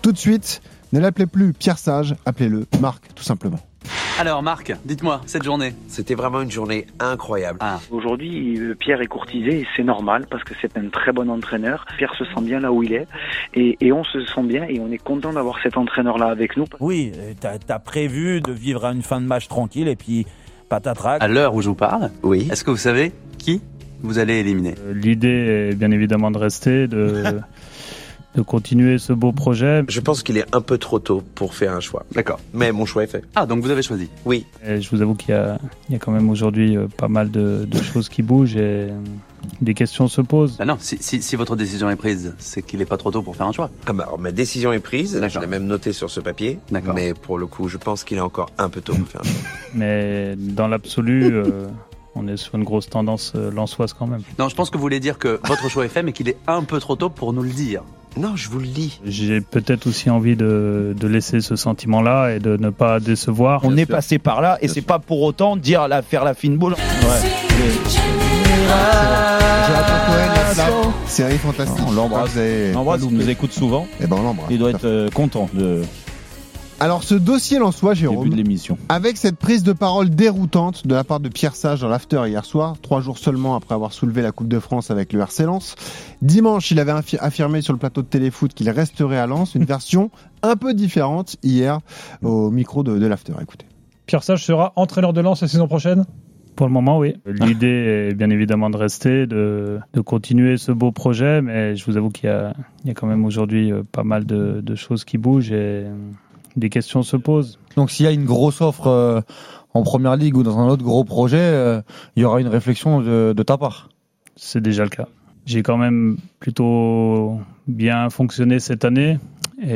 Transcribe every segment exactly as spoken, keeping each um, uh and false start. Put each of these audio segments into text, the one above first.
Tout de suite, ne l'appelez plus Pierre Sage, appelez-le Marc, tout simplement. Alors Marc, dites-moi, cette journée. C'était vraiment une journée incroyable. Ah. Aujourd'hui, Pierre est courtisé et c'est normal parce que c'est un très bon entraîneur. Pierre se sent bien là où il est et, et on se sent bien et on est content d'avoir cet entraîneur-là avec nous. Oui, t'as, t'as prévu de vivre une fin de match tranquille et puis patatrac. À l'heure où je vous parle, Oui. est-ce que vous savez qui vous allez éliminer ? L'idée est bien évidemment de rester, de... de continuer ce beau projet. Je pense qu'il est un peu trop tôt pour faire un choix. D'accord. Mais mon choix est fait. Ah, donc vous avez choisi ? Oui. Et je vous avoue qu'il y a, il y a quand même aujourd'hui pas mal de, de choses qui bougent et des questions se posent. Ah non, si, si, si votre décision est prise, c'est qu'il n'est pas trop tôt pour faire un choix. Ah bah, alors, ma décision est prise, D'accord. je l'ai même noté sur ce papier. D'accord. Mais pour le coup, je pense qu'il est encore un peu tôt pour faire un choix. Mais dans l'absolu, euh, on est sur une grosse tendance euh, lensoise quand même. Non, je pense que vous voulez dire que votre choix est fait, mais qu'il est un peu trop tôt pour nous le dire. Non, je vous le dis. J'ai peut-être aussi envie de, de laisser ce sentiment-là et de ne pas décevoir. On Bien est sûr. passé par là et Bien c'est sûr. pas pour autant dire la, faire la fine boule. Jonathan Cohen, La Flamme, série fantastique. On l'embrasse. Vous avez On l'embrasse, pas il loupé. nous écoute souvent. Eh ben on l'embrasse. Il doit Tout à être euh, content de Alors ce dossier lensois, début Jérôme, de l'émission. avec cette prise de parole déroutante de la part de Pierre Sage dans l'after hier soir, trois jours seulement après avoir soulevé la Coupe de France avec le R C Lens. Dimanche, il avait affi- affirmé sur le plateau de Téléfoot qu'il resterait à Lens, une version un peu différente hier au micro de, de l'after. Écoutez. Pierre Sage sera entraîneur de Lens la saison prochaine ? Pour le moment, oui. L'idée est bien évidemment de rester, de, de continuer ce beau projet, mais je vous avoue qu'il y a, il y a quand même aujourd'hui euh, pas mal de, de choses qui bougent et euh, des questions se posent. Donc s'il y a une grosse offre euh, en première ligue ou dans un autre gros projet, euh, il y aura une réflexion de, de ta part. C'est déjà le cas. J'ai quand même plutôt bien fonctionné cette année et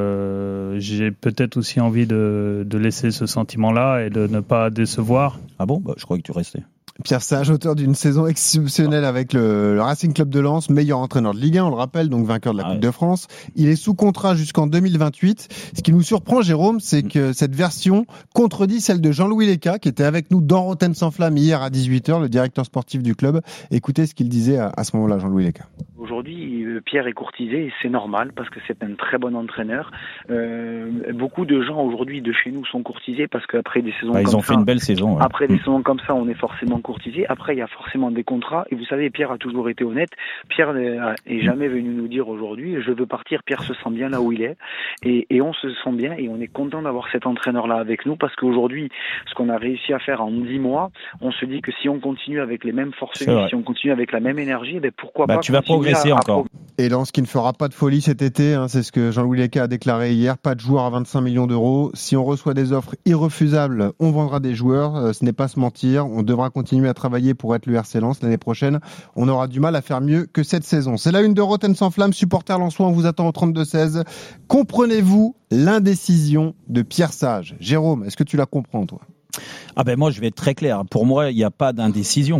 euh, j'ai peut-être aussi envie de, de laisser ce sentiment-là et de ne pas décevoir. Ah bon, bah, je croyais que tu restais. Pierre Sage, auteur d'une saison exceptionnelle avec le, le Racing Club de Lens, meilleur entraîneur de Ligue un, on le rappelle, donc vainqueur de la Ah Coupe ouais. de France. Il est sous contrat jusqu'en deux mille vingt-huit. Ce qui nous surprend, Jérôme, c'est que cette version contredit celle de Jean-Louis Leca, qui était avec nous dans Rotten sans flamme hier à dix-huit heures, le directeur sportif du club. Écoutez ce qu'il disait à, à ce moment-là, Jean-Louis Leca. Aujourd'hui, Pierre est courtisé et c'est normal parce que c'est un très bon entraîneur. Euh, beaucoup de gens aujourd'hui de chez nous sont courtisés parce qu'après des saisons Bah, comme ils ont ça, fait une belle saison. Ouais. après des saisons comme ça, on est forcément courtisé. Après, il y a forcément des contrats. Et vous savez, Pierre a toujours été honnête. Pierre n'est jamais venu nous dire aujourd'hui, je veux partir. Pierre se sent bien là où il est. Et, et on se sent bien et on est content d'avoir cet entraîneur-là avec nous parce qu'aujourd'hui, ce qu'on a réussi à faire en dix mois, on se dit que si on continue avec les mêmes forces C'est vrai. vives, si on continue avec la même énergie, ben pourquoi Bah, pas tu vas continuer progresser à- à encore. Et Lens qui ne fera pas de folie cet été, hein, c'est ce que Jean-Louis Leca a déclaré hier, pas de joueurs à vingt-cinq millions d'euros. Si on reçoit des offres irrefusables, on vendra des joueurs, euh, ce n'est pas se mentir, on devra continuer à travailler pour être le R C Lens l'année prochaine. On aura du mal à faire mieux que cette saison. C'est la une de Rotten sans flamme, supporter lensois, on vous attend au trente-deux seize. Comprenez-vous l'indécision de Pierre Sage ? Jérôme, est-ce que tu la comprends toi ? Ah ben moi je vais être très clair. Pour moi il n'y a pas d'indécision.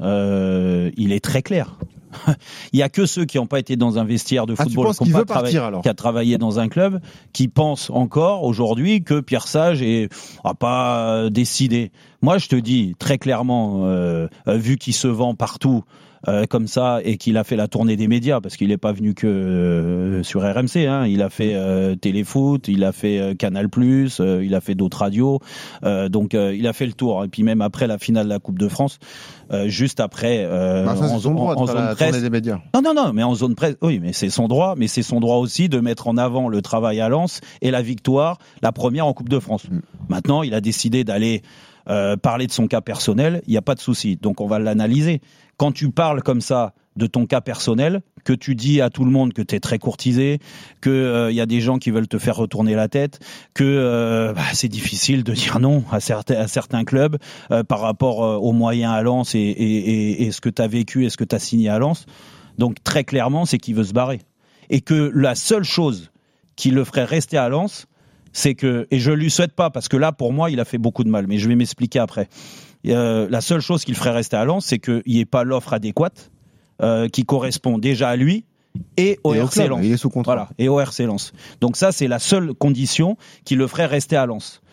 Euh, il est très clair. Il y a que ceux qui n'ont pas été dans un vestiaire de Ah, tu football, penses qui qu'il n'ont veut pas partir, travaillé, alors qui a travaillé dans un club, qui pensent encore aujourd'hui que Pierre Sage est a pas euh, décidé. Moi je te dis très clairement, euh, euh, vu qu'il se vend partout. Euh, comme ça et qu'il a fait la tournée des médias parce qu'il n'est pas venu que euh, sur R M C, hein. Il a fait euh, Téléfoot, il a fait euh, Canal plus, euh, il a fait d'autres radios, euh, donc euh, il a fait le tour. Et puis même après la finale de la Coupe de France, euh, juste après euh, bah, ça, en, c'est son droit en, en de faire zone la presse. tournée des médias. Non non non, mais en zone presse, oui, mais c'est son droit, mais c'est son droit aussi de mettre en avant le travail à Lens et la victoire, la première en Coupe de France. Mm. Maintenant, il a décidé d'aller euh, parler de son cas personnel, il n'y a pas de souci. Donc on va l'analyser. Quand tu parles comme ça de ton cas personnel, que tu dis à tout le monde que tu es très courtisé, que il euh, y a des gens qui veulent te faire retourner la tête, que euh, bah, c'est difficile de dire non à certains, à certains clubs euh, par rapport euh, aux moyens à Lens et, et, et, et ce que tu as vécu et ce que tu as signé à Lens. Donc très clairement, c'est qu'il veut se barrer. Et que la seule chose qui le ferait rester à Lens, c'est que, et je lui souhaite pas, parce que là, pour moi, il a fait beaucoup de mal, mais je vais m'expliquer après. Euh, la seule chose qu'il ferait rester à Lens, c'est qu'il n'y ait pas l'offre adéquate euh, qui correspond déjà à lui et au Et au R C club, Lens. il est sous contrat. Voilà, et au R C Lens. Donc ça, c'est la seule condition qui le ferait rester à Lens.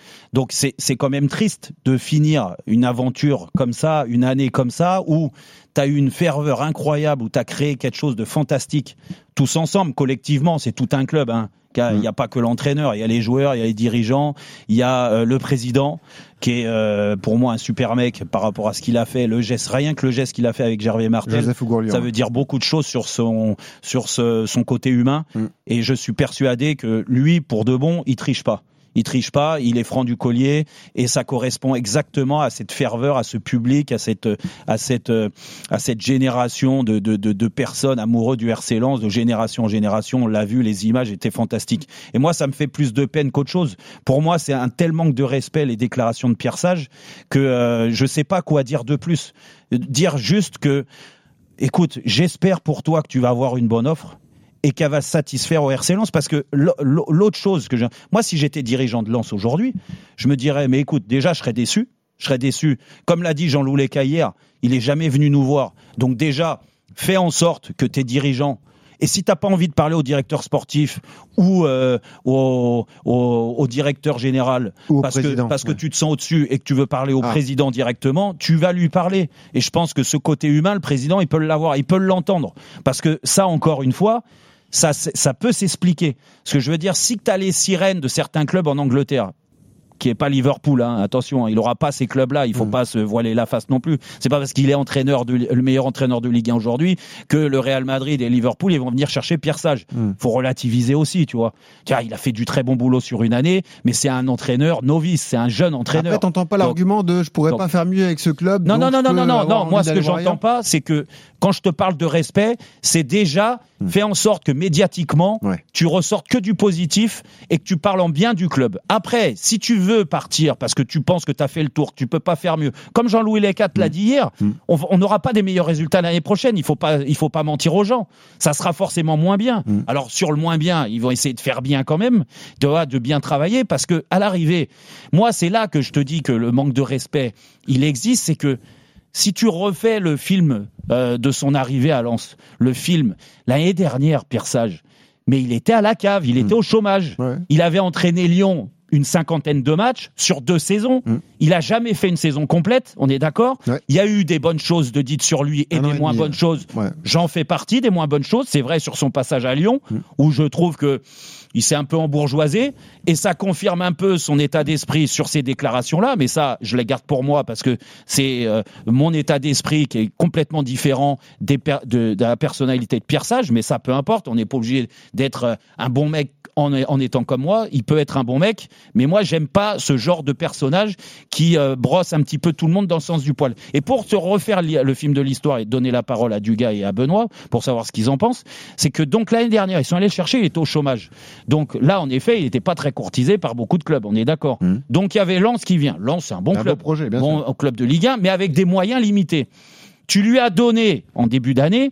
Donc c'est c'est quand même triste de finir une aventure comme ça, une année comme ça, où tu as eu une ferveur incroyable, où tu as créé quelque chose de fantastique, tous ensemble, collectivement, c'est tout un club, hein. Il n'y a pas que l'entraîneur, il y a les joueurs, il y a les dirigeants, il y a euh, le président qui est euh, pour moi un super mec par rapport à ce qu'il a fait, le geste, rien que le geste qu'il a fait avec Gervais Martel, ça veut dire beaucoup de choses sur son sur ce, son côté humain. Mm. Et je suis persuadé que lui, pour de bon, il triche pas. Il triche pas, il est franc du collier et ça correspond exactement à cette ferveur, à ce public, à cette à cette à cette génération de de de, de personnes amoureux du R C Lens, de génération en génération. On l'a vu, les images étaient fantastiques. Et moi, ça me fait plus de peine qu'autre chose. Pour moi, c'est un tel manque de respect les déclarations de Pierre Sage que euh, je sais pas quoi dire de plus. Dire juste que, écoute, j'espère pour toi que tu vas avoir une bonne offre et qu'elle va satisfaire au R C Lens, parce que l'autre chose que je... Moi, si j'étais dirigeant de Lens aujourd'hui, je me dirais, mais écoute, déjà, je serais déçu. Je serais déçu. Comme l'a dit Jean-Loup Leca hier, il est jamais venu nous voir. Donc déjà, fais en sorte que tes dirigeants... Et si t'as pas envie de parler au directeur sportif ou euh, au, au, au directeur général, ou parce président, que parce ouais. que tu te sens au-dessus et que tu veux parler au ah. président directement, tu vas lui parler. Et je pense que ce côté humain, le président, il peut l'avoir, il peut l'entendre, parce que ça, encore une fois, ça, ça peut s'expliquer. Ce que je veux dire, si tu as les sirènes de certains clubs en Angleterre, qui est pas Liverpool, hein, attention, il aura pas ces clubs-là, il faut mmh. pas se voiler la face non plus. C'est pas parce qu'il est entraîneur de, le meilleur entraîneur de Ligue un aujourd'hui que le Real Madrid et Liverpool ils vont venir chercher Pierre Sage. Mmh. Faut relativiser aussi, tu vois. Tiens, il a fait du très bon boulot sur une année, mais c'est un entraîneur novice, c'est un jeune entraîneur. Après, t'entends pas donc, l'argument de je pourrais donc, pas faire mieux avec ce club. Non, non, non, non, non, non, non. Moi, ce que j'entends ailleurs. pas, c'est que quand je te parle de respect, c'est déjà mmh. fais en sorte que médiatiquement, ouais. tu ressortes que du positif et que tu parles en bien du club. Après, si tu veux partir parce que tu penses que tu as fait le tour, que tu peux pas faire mieux, comme Jean-Louis Leca l'a mmh. dit hier, mmh. on n'aura pas des meilleurs résultats l'année prochaine. Il faut pas, il faut pas mentir aux gens. Ça sera forcément moins bien. Mmh. Alors sur le moins bien, ils vont essayer de faire bien quand même, de, de bien travailler, parce que à l'arrivée, moi c'est là que je te dis que le manque de respect, il existe, c'est que si tu refais le film euh, de son arrivée à Lens, le film, l'année dernière, Pierre Sage, mais il était à la cave, il était mmh. au chômage. Ouais. Il avait entraîné Lyon une cinquantaine de matchs sur deux saisons. Mmh. Il a jamais fait une saison complète, on est d'accord. Ouais. Il y a eu des bonnes choses de dites sur lui et Un des moins et bonnes choses. Ouais. J'en fais partie, des moins bonnes choses. C'est vrai sur son passage à Lyon, mmh. où je trouve que il s'est un peu embourgeoisé, et ça confirme un peu son état d'esprit sur ces déclarations-là, mais ça, je les garde pour moi parce que c'est euh, mon état d'esprit qui est complètement différent des per- de, de la personnalité de Pierre Sage, mais ça, peu importe, on n'est pas obligé d'être un bon mec en, en étant comme moi, il peut être un bon mec, mais moi, j'aime pas ce genre de personnage qui euh, brosse un petit peu tout le monde dans le sens du poil. Et pour te refaire li- le film de l'histoire et donner la parole à Dugas et à Benoît, pour savoir ce qu'ils en pensent, c'est que donc l'année dernière, ils sont allés le chercher, il était au chômage. Donc là, en effet, il n'était pas très courtisé par beaucoup de clubs, on est d'accord. Mmh. Donc il y avait Lens qui vient. Lens, c'est un bon un club, beau projet, bien bon sûr. club de Ligue un, mais avec des moyens limités. Tu lui as donné, en début d'année,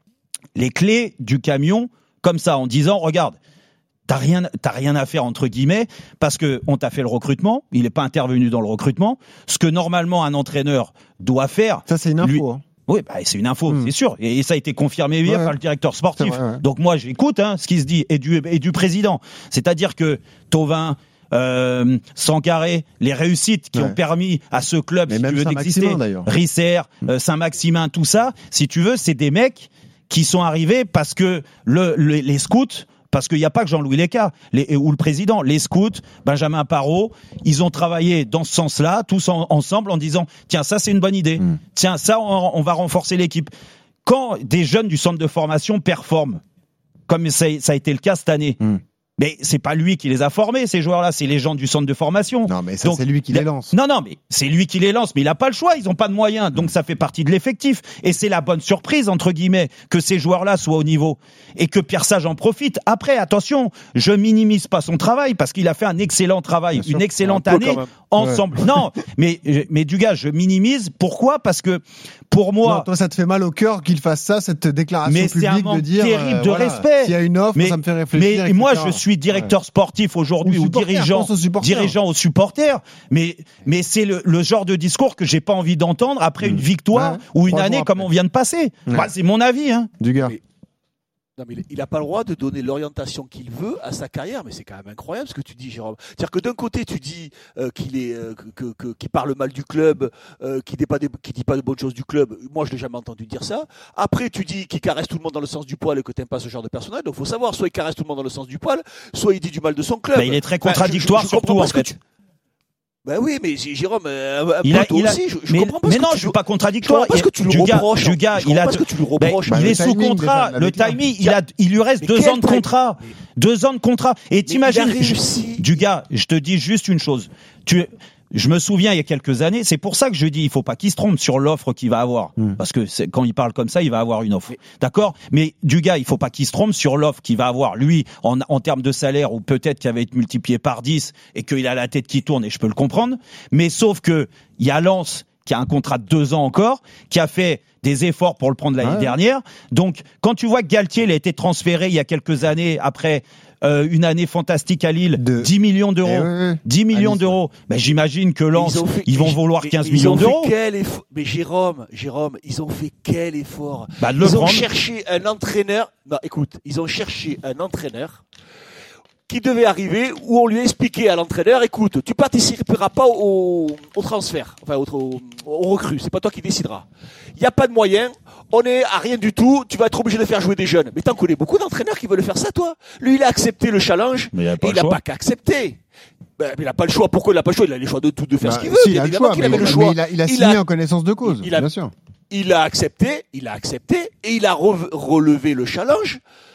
les clés du camion, comme ça, en disant, regarde, t'as rien, t'as rien à faire, entre guillemets, parce que on t'a fait le recrutement, il n'est pas intervenu dans le recrutement, ce que normalement un entraîneur doit faire. Ça, c'est une info, lui, hein. Oui, bah, c'est une info, mmh. c'est sûr. Et ça a été confirmé hier ouais, par le directeur sportif. Vrai, ouais. Donc moi, j'écoute hein, ce qui se dit, et du, et du président. C'est-à-dire que Thauvin, euh, Sankaré, les réussites qui ouais. ont permis à ce club, mais si tu veux, d'exister, Risser, mmh. euh, Saint-Maximin, tout ça, si tu veux, c'est des mecs qui sont arrivés parce que le, le, les scouts... Parce qu'il n'y a pas que Jean-Louis Leca les, ou le président, les scouts, Benjamin Parot, ils ont travaillé dans ce sens-là, tous en, ensemble, en disant tiens, ça c'est une bonne idée, mmh. tiens, ça on, on va renforcer l'équipe. Quand des jeunes du centre de formation performent, comme ça, ça a été le cas cette année, mmh. mais c'est pas lui qui les a formés, ces joueurs-là, c'est les gens du centre de formation. Non, mais ça, donc, c'est lui qui les lance. Non, non, mais c'est lui qui les lance, mais il a pas le choix, ils ont pas de moyens, donc ça fait partie de l'effectif. Et c'est la bonne surprise, entre guillemets, que ces joueurs-là soient au niveau. Et que Pierre Sage en profite. Après, attention, je minimise pas son travail, parce qu'il a fait un excellent travail, Bien une sûr. excellente un année, ensemble. Ouais. Non, mais, mais Dugas, je minimise. Pourquoi? Parce que, pour moi. Non, toi, ça te fait mal au cœur qu'il fasse ça, cette déclaration mais publique c'est un manque de dire. terrible euh, de voilà, respect. S'il y a une offre, mais, ça me fait réfléchir. Mais moi, je suis directeur ouais. sportif aujourd'hui ou, ou dirigeant, aux dirigeant aux supporters. Mais, mais c'est le, le genre de discours que j'ai pas envie d'entendre après mmh. une victoire ouais. ou une année comme on vient de passer. Ouais. Bah, c'est mon avis, hein. Du gars. Non, mais il n'a pas le droit de donner l'orientation qu'il veut à sa carrière, mais c'est quand même incroyable ce que tu dis, Jérôme. C'est-à-dire que d'un côté, tu dis euh, qu'il est, euh, que, que, qu'il parle mal du club, euh, qu'il ne dit, dit pas de bonnes choses du club. Moi, je l'ai jamais entendu dire ça. Après, tu dis qu'il caresse tout le monde dans le sens du poil et que tu n'aimes pas ce genre de personnage. Donc, il faut savoir, soit il caresse tout le monde dans le sens du poil, soit il dit du mal de son club. Bah, il est très contradictoire, enfin, je, je, je surtout, en fait. Tu... Ben oui, mais Jérôme, euh, un il peu a, toi il a, aussi, je, je mais, comprends pas mais ce non, que je tu suis pas contradictoire. Je comprends pas ce que tu lui reproches. Du gars, il a, pas ce que tu lui reproches. Ben, il est sous contrat. Le timing, il a, il lui reste deux ans de contrat. Deux ans de contrat. Et t'imagines, du gars, je te dis juste une chose. Tu, je me souviens il y a quelques années, c'est pour ça que je dis il faut pas qu'il se trompe sur l'offre qu'il va avoir, mmh. parce que c'est, quand il parle comme ça, il va avoir une offre, d'accord. Mais du gars, il faut pas qu'il se trompe sur l'offre qu'il va avoir lui en, en termes de salaire, ou peut-être qu'il va être multiplié par dix et qu'il a la tête qui tourne, et je peux le comprendre. Mais sauf que il y a Lens qui a un contrat de deux ans encore, qui a fait des efforts pour le prendre l'année ouais. dernière. Donc quand tu vois que Galtier il a été transféré il y a quelques années après. Euh, une année fantastique à Lille, de... dix millions d'euros, eh ouais, ouais. dix millions Allez, d'euros. Ben, j'imagine que Lens, ils, fait... ils vont vouloir quinze ils millions d'euros. Quel effort... Mais Jérôme, Jérôme, ils ont fait quel effort. Bah, ils ont cherché un entraîneur. Non, écoute, ils ont cherché un entraîneur qui devait arriver, où on lui a expliqué à l'entraîneur, écoute, tu participeras pas au, au transfert, enfin au, au, au recrue, c'est pas toi qui décideras. Il n'y a pas de moyens, on est à rien du tout, tu vas être obligé de faire jouer des jeunes. Mais t'en connais beaucoup d'entraîneurs qui veulent faire ça, toi. Lui, il a accepté le challenge, mais il et il n'a pas qu'à accepter. Ben, il n'a pas le choix. Pourquoi il n'a pas le choix? Il a le choix de tout, de faire bah, ce qu'il veut. Si, il a le choix, qu'il avait le choix. Il a, il a signé il a, en connaissance de cause, il a, bien sûr. Il a accepté, il a accepté, et il a re- relevé le challenge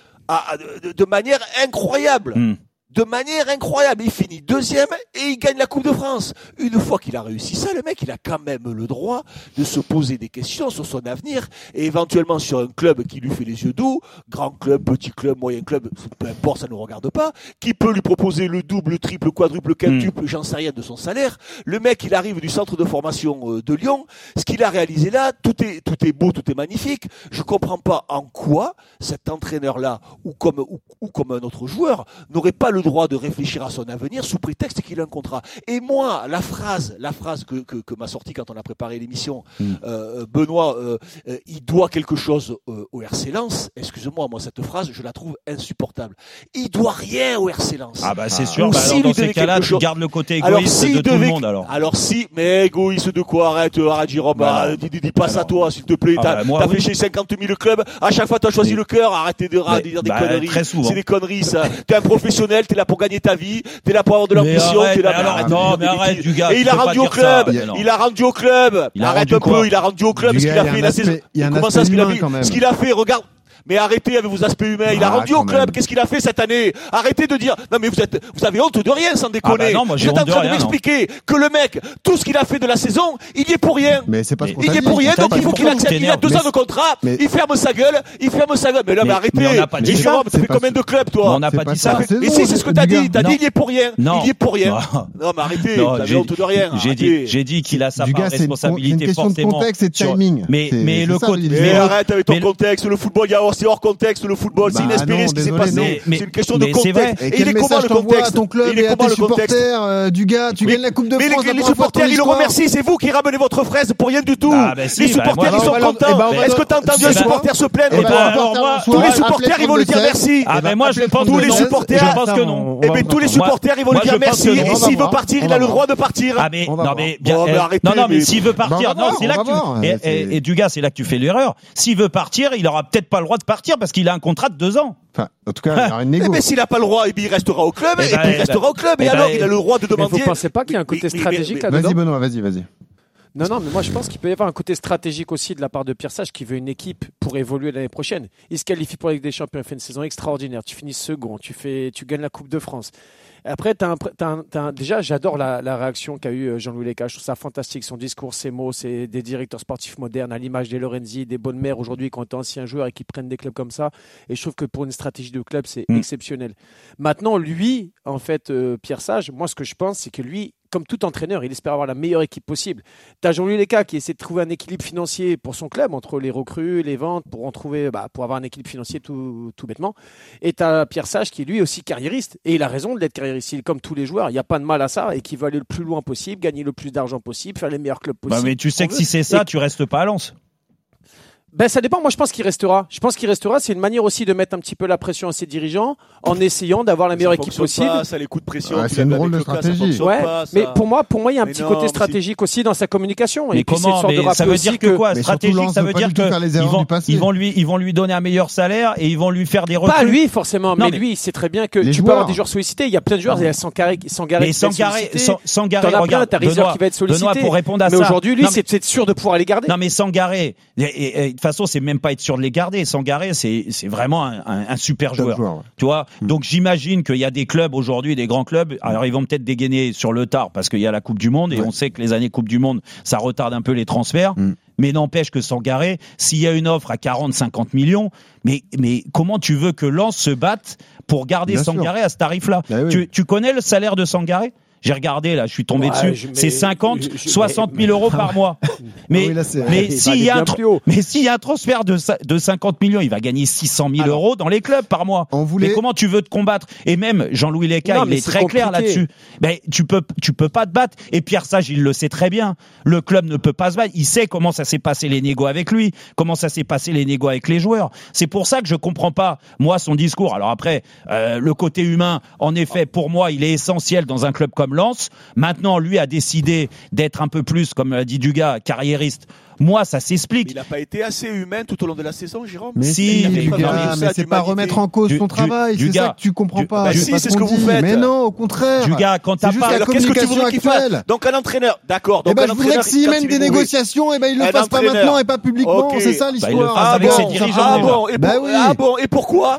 à, de, de manière incroyable. Mm. De manière incroyable, il finit deuxième et il gagne la Coupe de France. Une fois qu'il a réussi ça, le mec, il a quand même le droit de se poser des questions sur son avenir et éventuellement sur un club qui lui fait les yeux doux, grand club, petit club, moyen club, peu importe, ça ne nous regarde pas, qui peut lui proposer le double, le triple, le quadruple, le quintuple, mmh. j'en sais rien de son salaire. Le mec, il arrive du centre de formation de Lyon. Ce qu'il a réalisé là, tout est, tout est beau, tout est magnifique. Je comprends pas en quoi cet entraîneur-là, ou comme, ou, ou comme un autre joueur, n'aurait pas le droit de réfléchir à son avenir sous prétexte qu'il a un contrat. Et moi, la phrase, la phrase que, que, que m'a sortie quand on a préparé l'émission, mmh. euh, Benoît, euh, euh, il doit quelque chose euh, au R C Lens. Excuse-moi, moi cette phrase, je la trouve insupportable. Il doit rien au R C Lens. Ah bah c'est ah. sûr. Bah alors dans ces cas-là, tu gardes le côté égoïste alors, si de tout devait... le monde alors. Alors si, mais égoïste de quoi? Arrête, arrête, Jérôme. Bah, dis, dis, dis pas bah, ça à toi, s'il te plaît. Ah t'as, bah, moi, t'as oui. fait chez cinquante mille clubs. À chaque fois, t'as choisi oui. le cœur. Arrêtez de, de dire des bah, conneries. Très souvent. C'est des conneries, ça. T'es un professionnel. T'es là pour gagner ta vie. T'es là pour avoir de l'ambition. T'es là pour arrête, non, mais arrête, du gars. Et il a rendu au club. Il a rendu au club. Arrête un peu. Il a rendu au club. Ce qu'il a fait la saison. Comment ça, ce qu'il a fait? Ce qu'il a fait, regarde. Mais arrêtez avec vos aspects humains. Il ah, a rendu au club. Même. Qu'est-ce qu'il a fait cette année? Arrêtez de dire. Non mais vous êtes, vous avez honte de rien, sans déconner. Ah bah non, moi, j'ai vous êtes en train de, de m'expliquer que le mec, tout ce qu'il a fait de la saison, il y est pour rien. Mais c'est pas ce qu'on Il y est pour rien, donc il faut qu'il accepte. Il a deux ans de contrat. Mais... Il ferme sa gueule. Il ferme sa gueule. Mais là, mais, mais arrêtez. Mais on n'a pas dit ça. Ça fait combien de clubs, toi? On n'a pas dit ça. Mais si, c'est ce que t'as dit. T'as dit il y est pour rien. Il y est pour rien. Non mais arrêtez. Vous avez honte de rien. J'ai dit, j'ai dit qu'il a sa part de responsabilité forcément. C'est une question de contexte et de timing. Mais mais le côté. Mais arrête avec ton contexte. Le football, il y a aussi hors contexte. Le football, bah c'est inespéré non, ce qui s'est passé. Mais, mais, c'est une question de contexte. Et, et il est comment le contexte? Ton club il est comment le contexte euh, du gars, tu mais, gagnes la Coupe de mais France. Mais les, les supporters, ils le remercient. C'est vous qui ramenez votre fraise pour rien du tout. Ah, bah si, les supporters, bah, ils sont contents. Est-ce que t'as entendu un supporter se plaindre, toi? Tous les supporters, ils vont lui dire merci. Ah, mais moi, je pense tous les supporters. Je pense que non. Eh ben, tous les supporters, ils vont lui dire merci. Et s'il veut partir, il a le droit de partir. Ah, mais, non, mais, non, non, mais s'il veut partir, non, c'est là que tu, et du gars, c'est là que tu fais l'erreur. S'il veut partir, il aura peut-être pas le droit de partir parce qu'il a un contrat de deux ans. Enfin, en tout cas, il y aura une négo. Mais s'il n'a pas le droit, il restera au club, et, et ben, puis il restera au club, et, et alors ben, il a le droit de demander. Mais vous pensez pas qu'il y a un côté stratégique là-dedans? Vas-y, Benoît, vas-y, vas-y. Non, non, mais moi je pense qu'il peut y avoir un côté stratégique aussi de la part de Pierre Sage qui veut une équipe pour évoluer l'année prochaine. Il se qualifie pour la Ligue des Champions, il fait une saison extraordinaire. Tu finis second, tu fais, tu gagnes la Coupe de France. Après, t'as un, t'as un, t'as un, déjà, j'adore la, la réaction qu'a eu Jean-Louis Léca. Je trouve ça fantastique. Son discours, ses mots, c'est des directeurs sportifs modernes à l'image des Lorenzi, des bonnes mères aujourd'hui qui ont été anciens joueurs et qui prennent des clubs comme ça. Et je trouve que pour une stratégie de club, c'est mmh. exceptionnel. Maintenant, lui, en fait, euh, Pierre Sage, moi, ce que je pense, c'est que lui, comme tout entraîneur, il espère avoir la meilleure équipe possible. Tu as Jean-Louis Léca qui essaie de trouver un équilibre financier pour son club, entre les recrues, les ventes, pour en trouver, bah, pour avoir un équilibre financier tout, tout bêtement. Et tu as Pierre Sage qui est lui aussi carriériste. Et il a raison d'être carriériste. Il est comme tous les joueurs. Il n'y a pas de mal à ça et qui veut aller le plus loin possible, gagner le plus d'argent possible, faire les meilleurs clubs possibles. Bah mais tu sais que si c'est ça, et... tu restes pas à Lens. Ben ça dépend. Moi, je pense qu'il restera. Je pense qu'il restera. C'est une manière aussi de mettre un petit peu la pression à ses dirigeants en essayant d'avoir la meilleure ça équipe possible. Pas, ça les coups de pression. Ah, c'est une drôle de stratégie. Ouais, pas, mais pour moi, pour moi, il y a un mais petit non, côté mais stratégique aussi dans sa communication. Mais et puis comment c'est une sorte mais de ça veut dire que, que quoi stratégique, ça veut dire que ils vont, ils vont lui, ils vont lui donner un meilleur salaire et ils vont lui faire des recrues. Pas lui forcément, non, mais, mais lui, il sait très bien que tu joueurs. peux avoir des joueurs sollicités. Il y a plein de joueurs. Il y a Sangaré, Sangaré. Mais Sangaré, Sangaré, t'en as regarde, plein. T'as Rizor qui va être sollicité. Benoît, pour répondre à mais ça. aujourd'hui, lui, c'est sûr de pouvoir les garder. Non, mais Sangaré, de toute façon, c'est même pas être sûr de les garder. Sangaré, c'est c'est vraiment un, un, un super joueur. joueur ouais. Tu vois. Mmh. Donc j'imagine qu'il y a des clubs aujourd'hui, des grands clubs. Alors ils vont peut-être dégainer sur le tard parce qu'il y a la Coupe du Monde et ouais. on sait que les années Coupe du Monde, ça retarde un peu les transferts. Mmh. Mais n'empêche que Sangaré, s'il y a une offre à quarante, cinquante millions, mais mais comment tu veux que Lens se batte pour garder Bien Sangaré sûr. à ce tarif-là bah oui. tu, tu connais le salaire de Sangaré ? J'ai regardé là, je suis tombé ouais, dessus. C'est cinquante, soixante mille euros par mois. Mais, ah oui, mais s'il y a un, tr- mais s'il y a un transfert de, de cinquante millions, il va gagner six cent mille euros dans les clubs par mois. Voulait... Mais comment tu veux te combattre? Et même Jean-Louis Leca, il est, est très compliqué. clair là-dessus. Ben, tu peux, tu peux pas te battre. Et Pierre Sage, il le sait très bien. Le club ne peut pas se battre. Il sait comment ça s'est passé les négos avec lui, comment ça s'est passé les négos avec les joueurs. C'est pour ça que je comprends pas, moi, son discours. Alors après, euh, le côté humain, en effet, pour moi, il est essentiel dans un club comme Lens. Maintenant, lui a décidé d'être un peu plus, comme l'a dit Dugas, carriériste. Moi, ça s'explique. Il n'a pas été assez humain tout au long de la saison, Jérôme. Mais si, il pas gars, mais c'est pas remettre en cause du, ton travail. Du, c'est ça que tu comprends du, pas. Bah c'est si, pas c'est ce que vous faites. Mais non, au contraire. Dugas, quand t'as pas. Alors, qu'est-ce que tu voudrais qu'il fasse? Donc, un entraîneur, d'accord. Donc, eh ben, je voudrais que s'il mène des négociations, eh ben, il le fasse pas maintenant et pas publiquement. C'est ça l'histoire. Ah bon, ah bon, et pourquoi?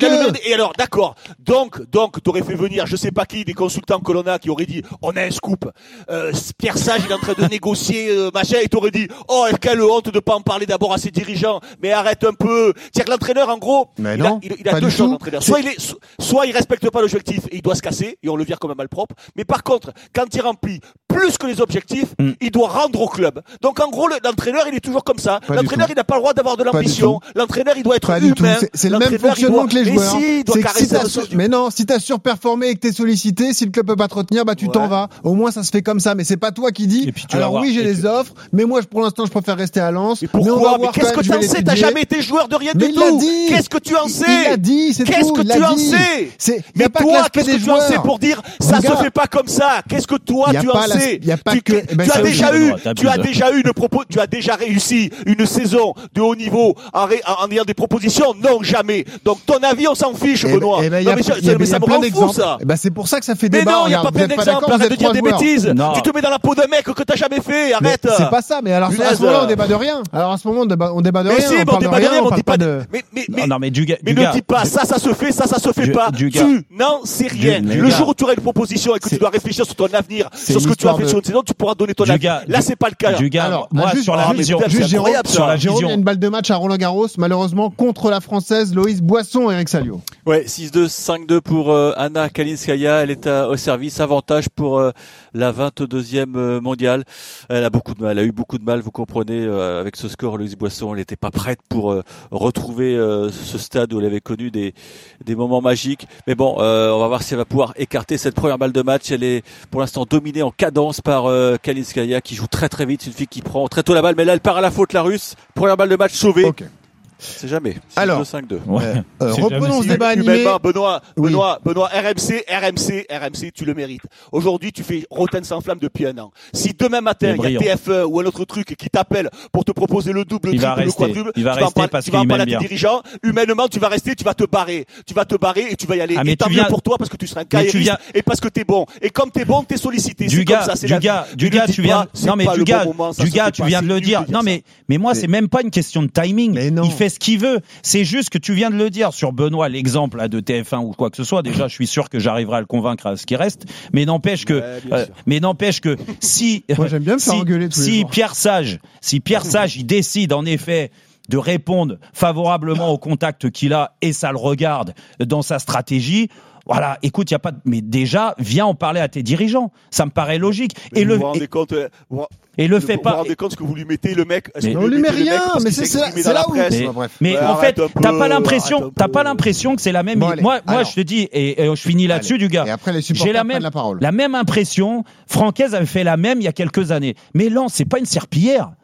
Et alors, d'accord. Donc, donc, t'aurais fait venir, je sais pas qui, des consultants Colonna qui auraient dit, on a un scoop. Pierre Sage, il est en train de négocier, machin, et t'aurais dit, oh, quelle honte de pas en parler d'abord à ses dirigeants, mais arrête un peu. C'est-à-dire que l'entraîneur, en gros, mais il, non, a, il, il a deux choses, l'entraîneur. Soit il est, soit il respecte pas l'objectif et il doit se casser, et on le vire comme un malpropre. Mais par contre, quand il remplit plus que les objectifs, mm. il doit rendre au club. Donc en gros, l'entraîneur, il est toujours comme ça. Pas l'entraîneur, il n'a pas le droit d'avoir de l'ambition. L'entraîneur, il doit être pas humain. C'est, c'est le même fonctionnement doit... que les joueurs. Mais, si, c'est que si t'as sur... mais non, si t'as surperformé et que t'es sollicité, si le club peut pas te retenir, bah tu ouais. t'en vas. Au moins, ça se fait comme ça. Mais c'est pas toi qui dis. Alors oui, j'ai les offres, mais moi, pour l'instant, je préfère rester à Lens. Mais pourquoi? Mais qu'est-ce que tu en sais? T'as jamais été joueur de rien du tout. Qu'est-ce que tu en sais? Il l'a dit, c'est tout. Qu'est-ce que tu en sais? Mais toi, qu'est-ce que tu en sais pour dire ça se fait pas comme ça? Qu'est-ce que toi tu en sais? Il y a pas que. Tu as déjà eu, tu as déjà eu une propos, tu as déjà réussi une saison de haut niveau en en ayant des propositions? Non, jamais. Donc ton avis, on s'en fiche, Benoît. Mais ça me rend fou ça. Ben c'est pour ça que ça fait débat. Mais non, il y a pas plein d'exemples. Arrête de dire des bêtises. Tu te mets dans la peau d'un mec que t'as jamais fait. Arrête. C'est pas ça. Mais alors à ce moment-là, on débat de rien. Alors à ce moment, on débat, on débat de mais rien. Si, on parle de rien, rien, on, on parle dit pas de. Mais, mais, mais, non, non, mais du gars, mais du ne gars, dis pas ça, ça se fait, ça, ça se fait pas. Du tu n'en sais rien. Du, le jour où tu auras une proposition et que tu dois réfléchir sur ton avenir, sur ce que tu as fait sur une saison, tu pourras donner ton avis. Là, c'est pas le cas. Du gars, alors moi sur la vision, sur la vision, il y a une balle de match à Roland Garros, malheureusement contre la française Loïs Boisson et Eric Salio. Ouais, six deux, cinq deux pour euh, Anna Kalinskaya. Elle est à, au service. Avantage pour euh, la vingt-deuxième euh, mondiale. Elle a beaucoup de mal. Elle a eu beaucoup de mal. Vous comprenez, euh, avec ce score, Loïs Boisson, elle n'était pas prête pour euh, retrouver euh, ce stade où elle avait connu des des moments magiques. Mais bon, euh, on va voir si elle va pouvoir écarter cette première balle de match. Elle est pour l'instant dominée en cadence par euh, Kalinskaya, qui joue très très vite. C'est une fille qui prend très tôt la balle, mais là elle part à la faute, la Russe. Première balle de match sauvée. Okay. C'est jamais. Alors, cinq deux. Ouais. Euh, reprenons ce débat animé. Benoît, Benoît, oui. Benoît, R M C, R M C, R M C, tu le mérites. Aujourd'hui, tu fais Rotten sans flamme depuis un an. Si demain matin, il y a T F un ou un autre truc qui t'appelle pour te proposer le double, le triple, le quadruple, il va rester parce qu'il m'aime bien. Tu vas en parler à tes dirigeants. Humainement, tu vas rester, tu vas te barrer. Tu vas te barrer et tu vas y aller. Ah, et tant mieux pour toi parce que tu seras un carriériste viens... et parce que t'es bon. Et comme t'es bon, t'es sollicité. Du gars, du gars, du gars, tu viens, non mais du gars, du gars, tu viens de le dire. Non mais, mais moi, c'est même pas une question de timing. Il fait ce qu'il veut. C'est juste que tu viens de le dire sur Benoît, l'exemple là, de T F un ou quoi que ce soit. Déjà, je suis sûr que j'arriverai à le convaincre à ce qui reste. Mais n'empêche que, ouais, euh, mais n'empêche que si, moi, j'aime bien me faire si, engueuler tous les si jours. Pierre Sage, si Pierre Sage, il décide en effet de répondre favorablement au contact qu'il a et ça le regarde dans sa stratégie. Voilà, écoute, il y a pas de... mais déjà viens en parler à tes dirigeants, ça me paraît logique. Mais et vous le vous rendez compte, vous... et le vous fait vous pas. Vous vous rendez compte ce que vous lui mettez le mec. Mais on lui met rien, mais c'est c'est, c'est là où. Mais, mais ouais, en fait, t'as pas l'impression, t'as pas l'impression que c'est la même. Bon, moi, moi, alors, je te dis, et, et je finis là-dessus, allez. du gars. Et après, les supporters j'ai la même, la parole. La même impression. Francaise avait fait la même il y a quelques années. Mais Lens, c'est pas une serpillière.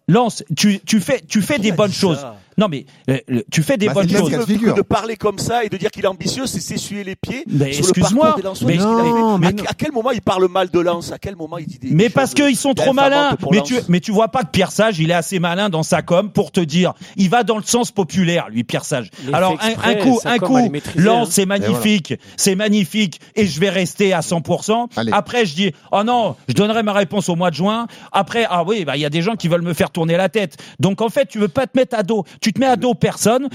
Lance, tu, tu fais, tu fais des bonnes choses. Non, mais euh, tu fais des bah, bonnes c'est choses. De, de parler comme ça et de dire qu'il est ambitieux, c'est s'essuyer les pieds. Mais sur excuse-moi, le parcours des mais, non, mais, à, mais à quel moment il parle mal de Lens? À quel moment il dit des Mais choses parce qu'ils sont trop malins. Mais tu, mais tu vois pas que Pierre Sage, il est assez malin dans sa com pour te dire, il va dans le sens populaire, lui, Pierre Sage. Il Alors un, exprès, un coup, sa un com, coup, elle est maîtrisée, Lens, hein. c'est magnifique, voilà. c'est magnifique, et je vais rester à cent pour cent. Allez. Après, je dis, oh non, je donnerai ma réponse au mois de juin. Après, ah oui, bah il y a des gens qui veulent me faire tourner la tête. Donc en fait, tu veux pas te mettre à dos. Tu te mets à dos personne.